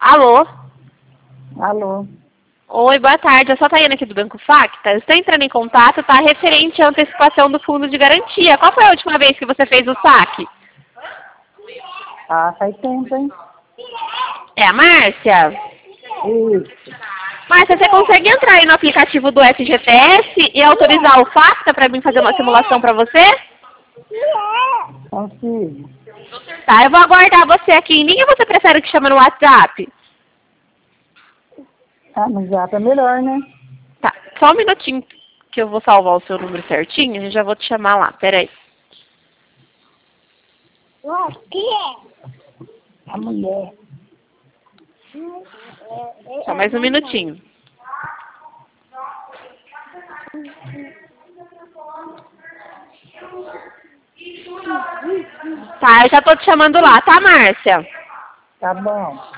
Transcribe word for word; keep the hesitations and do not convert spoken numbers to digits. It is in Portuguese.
Alô? Alô? Oi, boa tarde. Eu sou a Tayana aqui do Banco Facta. Eu estou entrando em contato, tá? Referente à antecipação do fundo de garantia. Qual foi a última vez que você fez o saque? Ah, faz tempo, hein? É a Márcia? Isso. Márcia, você consegue entrar aí no aplicativo do F G T S e autorizar o Facta para mim fazer uma simulação para você? Consigo. Tá, eu vou aguardar você aqui em linha ou você prefere que chame no WhatsApp? Ah, no Zap é melhor, né? Tá, só um minutinho que eu vou salvar o seu número certinho e já vou te chamar lá, peraí. O que é? A mulher. Só mais um minutinho. Tá, eu já tô te chamando lá, tá, Márcia? Tá bom.